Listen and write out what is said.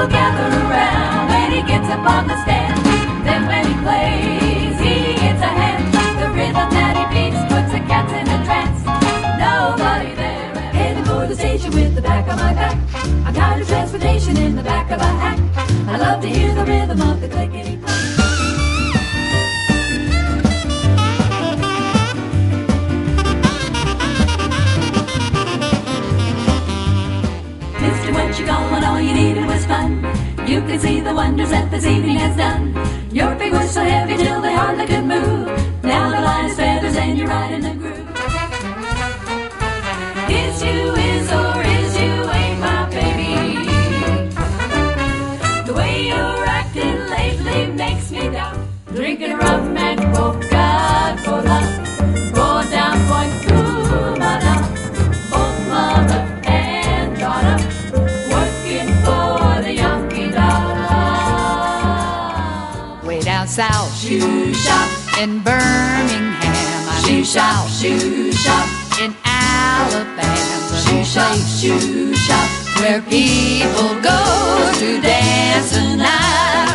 people gather around when he gets up on the stand. Then when he plays, he hits a hand. The rhythm that he beats puts the cats in a trance. Nobody there. Heading for the station with the back of my pack. I'm tired of transportation in the back of a hack. I love to hear the rhythm of the clickety-clack. Mister, what you call when all you needed was fun? You can see the wonders that this evening has done. Your feet were so heavy till they hardly could move. Now they're light as feathers and you're right in the groove. Is you is or is you ain't my baby? The way you're acting lately makes me doubt. Drinking rum and Coca-Cola, going down Point Cumana, both mother and daughter, working for the Yankee dollar. Way down south, Shoe shop, in Birmingham, I shoe shop, shoe shop, in Alabama, shoe shop, shoe shop, where people go to dance the night